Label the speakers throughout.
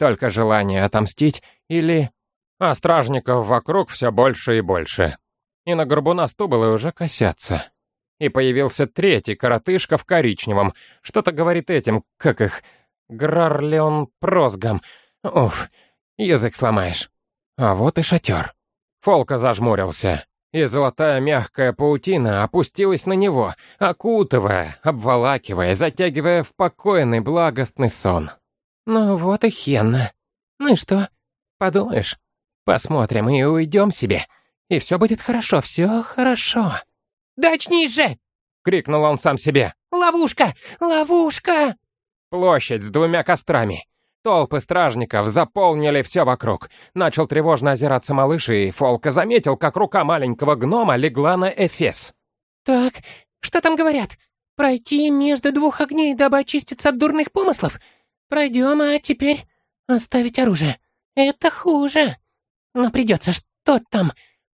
Speaker 1: только желание отомстить или... А стражников вокруг все больше и больше. И на горбуна с тубылой уже косятся. И появился третий коротышка в коричневом. Что-то говорит этим, как их... Грарлеон Прозгам. Уф, язык сломаешь. А вот и шатер. Фолка зажмурился, и золотая мягкая паутина опустилась на него, окутывая, обволакивая, затягивая в покойный благостный сон. Ну вот и Хенна. Ну и что? Подумаешь, посмотрим и уйдем себе, и все будет хорошо, все хорошо. «Да очнись же!» — крикнул он сам себе. «Ловушка! Ловушка!» Площадь с двумя кострами. Толпы стражников заполнили все вокруг. Начал тревожно озираться малыш, и Фолка заметил, как рука маленького гнома легла на эфес. «Так, что там говорят? Пройти между двух огней, дабы очиститься от дурных помыслов? Пройдем, а теперь оставить оружие. Это хуже. Но придется, что там?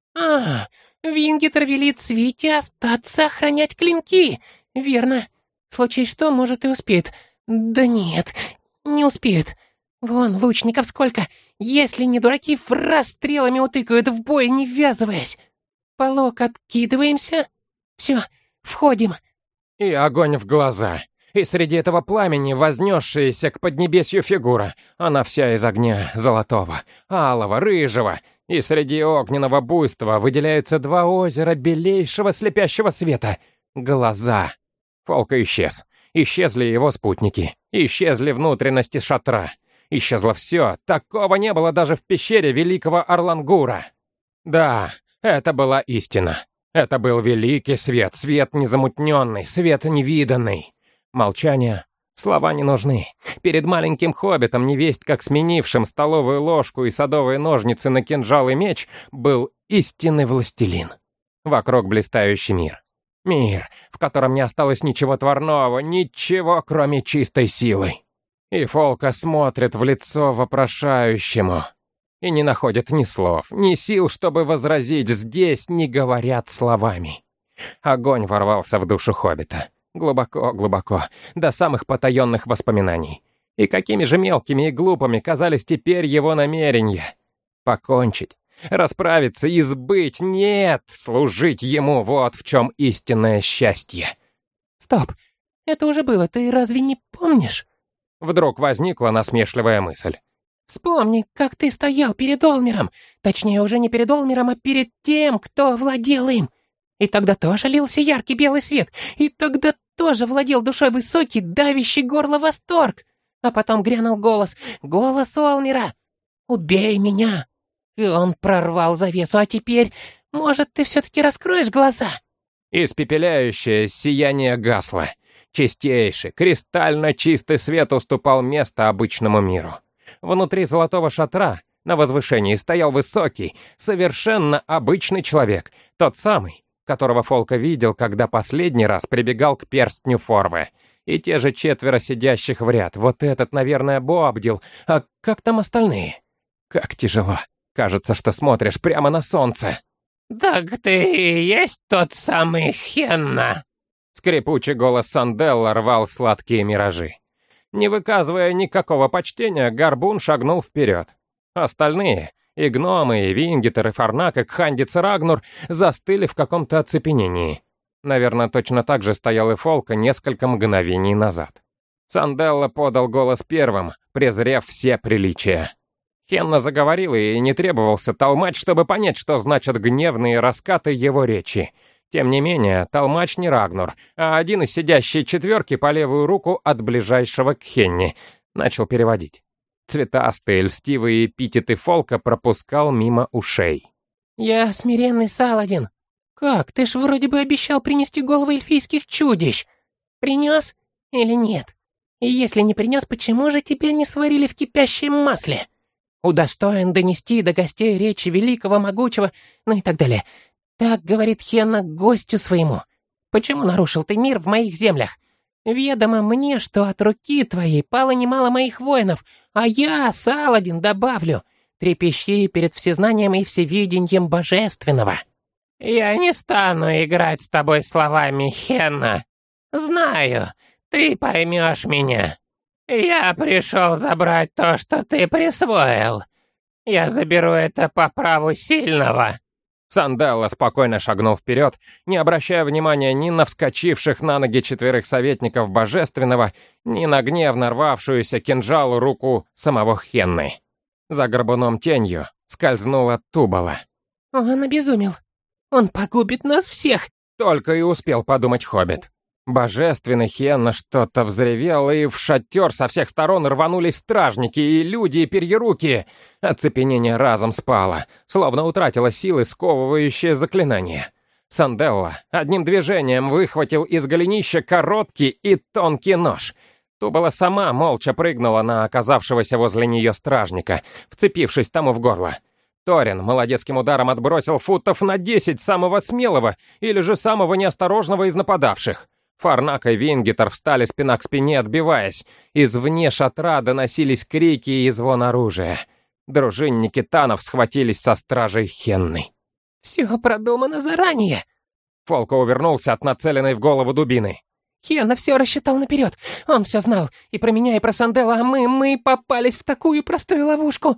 Speaker 1: Вингитер велит Свите остаться охранять клинки. Верно. В случае что, может, и успеет. Да нет, не успеют. Вон, лучников сколько. Если не дураки, в раз стрелами утыкают в бой, не ввязываясь. Полок откидываемся. Все, входим. И огонь в глаза. И среди этого пламени вознесшаяся к поднебесью фигура. Она вся из огня золотого, алого, рыжего. И среди огненного буйства выделяются два озера белейшего слепящего света. Глаза. Фолка исчез. Исчезли его спутники. Исчезли внутренности шатра. Исчезло все. Такого не было даже в пещере великого Орлангура. Да, это была истина. Это был великий свет. Свет незамутненный, свет невиданный. Молчание. Слова не нужны. Перед маленьким хоббитом, невесть как сменившим столовую ложку и садовые ножницы на кинжал и меч, был истинный властелин. Вокруг блистающий мир. Мир, в котором не осталось ничего творного, ничего, кроме чистой силы. И Фолка смотрит в лицо вопрошающему и не находит ни слов, ни сил, чтобы возразить. Здесь не говорят словами. Огонь ворвался в душу хоббита. Глубоко-глубоко, до самых потаенных воспоминаний. И какими же мелкими и глупыми казались теперь его намерения. Покончить. Расправиться, избыть, нет, служить ему, вот в чем истинное счастье. Стоп, это уже было, ты разве не помнишь? Вдруг возникла насмешливая мысль. Вспомни, как ты стоял перед Олмером, точнее уже не перед Олмером, а перед тем, кто владел им. И тогда тоже лился яркий белый свет, и тогда тоже владел душой высокий, давящий горло восторг. А потом грянул голос Олмера. «Убей меня!» И он прорвал завесу, а теперь, может, ты все-таки раскроешь глаза?» Испепеляющее сияние гасло. Чистейший, кристально чистый свет уступал место обычному миру. Внутри золотого шатра, на возвышении, стоял высокий, совершенно обычный человек, тот самый, которого Фолка видел, когда последний раз прибегал к перстню Форве. И те же 4 сидящих в ряд. Вот этот, наверное, Боабдил. А как там остальные? Как тяжело. Кажется, что смотришь прямо на солнце. «Так ты и есть тот самый Хенна?» Скрипучий голос Санделла рвал сладкие миражи. Не выказывая никакого почтения, Горбун шагнул вперед. Остальные, и гномы, и Вингитер, и Фарнак, и Кхандиц, и Рагнур, застыли в каком-то оцепенении. Наверное, точно так же стоял и Фолка несколько мгновений назад. Санделла подал голос первым, презрев все приличия. Хенна заговорил, и не требовался толмач, чтобы понять, что значат гневные раскаты его речи. Тем не менее, толмач не Рагнур, а один из сидящей 4 по левую руку от ближайшего к Хенне. Начал переводить. Цветастые, льстивые эпитеты Фолка пропускал мимо ушей. «Я смиренный Саладин. Как, ты ж вроде бы обещал принести головы эльфийских чудищ. Принес или нет? И если не принес, почему же тебя не сварили в кипящем масле? Удостоен донести до гостей речи великого, могучего, ну и так далее. Так говорит Хенна гостю своему. Почему нарушил ты мир в моих землях? Ведомо мне, что от руки твоей пало немало моих воинов, а я, Саладин, добавлю, трепещи перед всезнанием и всевидением божественного». «Я не стану играть с тобой словами, Хенна. Знаю, ты поймешь меня. «Я пришел забрать то, что ты присвоил. Я заберу это по праву сильного».
Speaker 2: Санделла спокойно шагнул вперед, не обращая внимания ни на вскочивших на ноги 4 советников Божественного, ни на гневно рвавшуюся кинжалу руку самого Хенны. За горбуном тенью скользнула Тубала.
Speaker 1: «Он обезумел. Он погубит нас всех!»
Speaker 2: Только и успел подумать хоббит. Божественный Хенна что-то взревел, и в шатер со всех сторон рванулись стражники, и люди, и перьеруки. Оцепенение разом спало, словно утратило силы, сковывающее заклинание. Санделла одним движением выхватил из голенища короткий и тонкий нож. Тубала сама молча прыгнула на оказавшегося возле нее стражника, вцепившись тому в горло. Торин молодецким ударом отбросил футов на 10 самого смелого или же самого неосторожного из нападавших. Фарнак и Вингитер встали спина к спине, отбиваясь. Извне шатра доносились крики и звон оружия. Дружинники танов схватились со стражей Хенны.
Speaker 1: «Все продумано заранее!»
Speaker 2: Фолко увернулся от нацеленной в голову дубины.
Speaker 1: «Хенна все рассчитал наперед. Он все знал. И про меня, и про Санделла, а мы попались в такую простую ловушку!»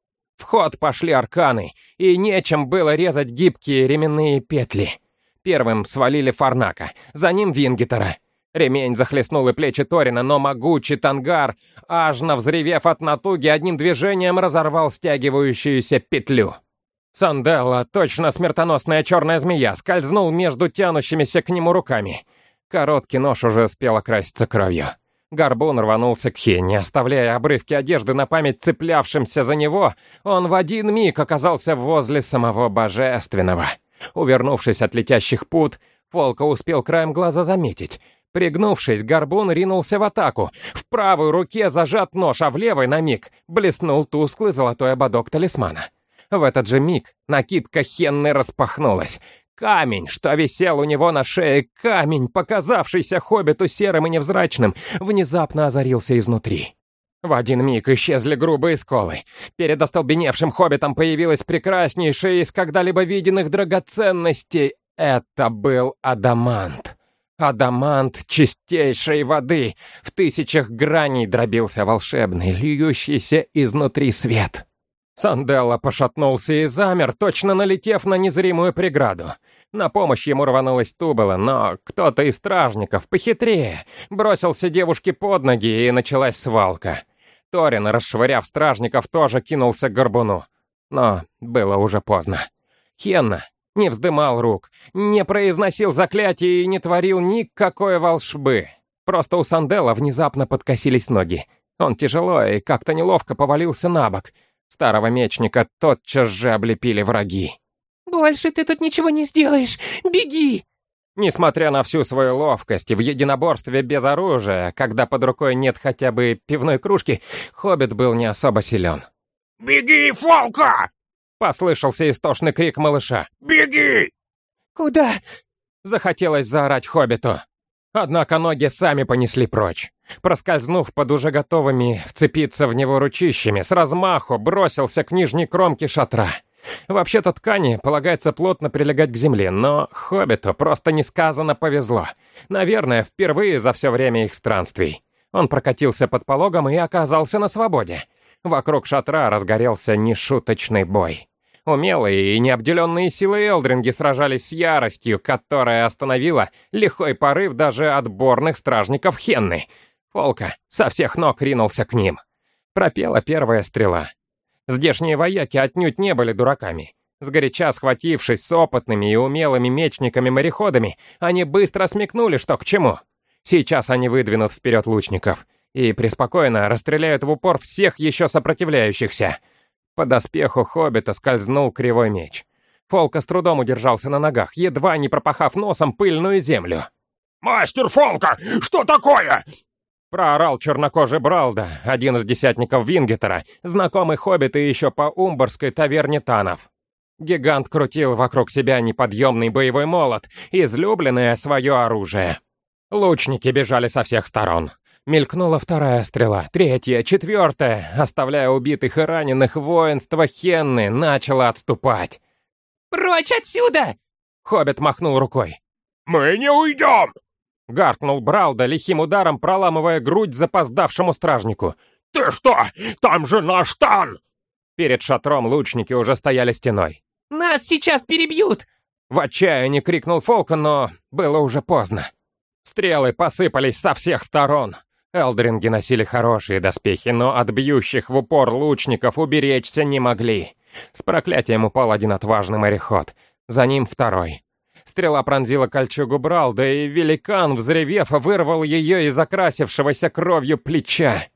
Speaker 2: В ход пошли арканы, и нечем было резать гибкие ременные петли. Первым свалили Фарнака, за ним Вингитера. Ремень захлестнул и плечи Торина, но могучий Тангар, ажно взревев от натуги, одним движением разорвал стягивающуюся петлю. Санделла, точно смертоносная черная змея, скользнул между тянущимися к нему руками. Короткий нож уже успел окраситься кровью. Горбун рванулся к Хенне, оставляя обрывки одежды на память цеплявшимся за него. Он в один миг оказался возле самого Божественного. Увернувшись от летящих пут, Фолко успел краем глаза заметить. Пригнувшись, горбун ринулся в атаку. В правой руке зажат нож, а в левой на миг блеснул тусклый золотой ободок талисмана. В этот же миг накидка Хенны распахнулась. Камень, что висел у него на шее, камень, показавшийся хоббиту серым и невзрачным, внезапно озарился изнутри. В один миг исчезли грубые сколы. Перед остолбеневшим хоббитом появилась прекраснейшая из когда-либо виденных драгоценностей. Это был адамант. Адамант чистейшей воды. В тысячах граней дробился волшебный, льющийся изнутри свет. Санделла пошатнулся и замер, точно налетев на незримую преграду. На помощь ему рванулась Тубала, но кто-то из стражников, похитрее, бросился девушке под ноги, и началась свалка. Торин, расшвыряв стражников, тоже кинулся к горбуну. Но было уже поздно. Хенна не вздымал рук, не произносил заклятий и не творил никакой волшбы. Просто у Санделла внезапно подкосились ноги. Он тяжело и как-то неловко повалился на бок. Старого мечника тотчас же облепили враги.
Speaker 1: «Больше ты тут ничего не сделаешь! Беги!»
Speaker 2: Несмотря на всю свою ловкость и в единоборстве без оружия, когда под рукой нет хотя бы пивной кружки, хоббит был не особо силен.
Speaker 3: «Беги, Фолко!»
Speaker 2: — послышался истошный крик малыша.
Speaker 3: «Беги!»
Speaker 1: «Куда?»
Speaker 2: — захотелось заорать хоббиту. Однако ноги сами понесли прочь. Проскользнув под уже готовыми вцепиться в него ручищами, с размаху бросился к нижней кромке шатра. Вообще-то ткани полагается плотно прилегать к земле, но хоббиту просто несказанно повезло. Наверное, впервые за все время их странствий. Он прокатился под пологом и оказался на свободе. Вокруг шатра разгорелся нешуточный бой. Умелые и необделенные силы элдринги сражались с яростью, которая остановила лихой порыв даже отборных стражников Хенны. Фолко со всех ног ринулся к ним. Пропела первая стрела. Здешние вояки отнюдь не были дураками. Сгоряча схватившись с опытными и умелыми мечниками-мореходами, они быстро смекнули, что к чему. Сейчас они выдвинут вперед лучников и преспокойно расстреляют в упор всех еще сопротивляющихся. По доспеху хоббита скользнул кривой меч. Фолко с трудом удержался на ногах, едва не пропахав носом пыльную землю.
Speaker 3: «Мастер Фолко, что такое?»
Speaker 2: Проорал чернокожий Бралда, один из десятников Вингитера, знакомый хоббиту еще по умбарской таверне танов. Гигант крутил вокруг себя неподъемный боевой молот, излюбленное свое оружие. Лучники бежали со всех сторон. Мелькнула вторая стрела, третья, четвертая, оставляя убитых и раненых, воинство Хенны начало отступать.
Speaker 1: «Прочь отсюда!»
Speaker 2: Хоббит махнул рукой.
Speaker 3: «Мы не уйдем!»
Speaker 2: гаркнул Бралда, лихим ударом проламывая грудь запоздавшему стражнику.
Speaker 3: «Ты что? Там же наш Тан!»
Speaker 2: Перед шатром лучники уже стояли стеной.
Speaker 1: «Нас сейчас перебьют!»
Speaker 2: В отчаянии крикнул Фолкон, но было уже поздно. Стрелы посыпались со всех сторон. Элдринги носили хорошие доспехи, но от бьющих в упор лучников уберечься не могли. С проклятием упал один отважный мореход. За ним второй. Стрела пронзила кольчугу Бралда, и великан, взревев, вырвал ее из окрасившегося кровью плеча.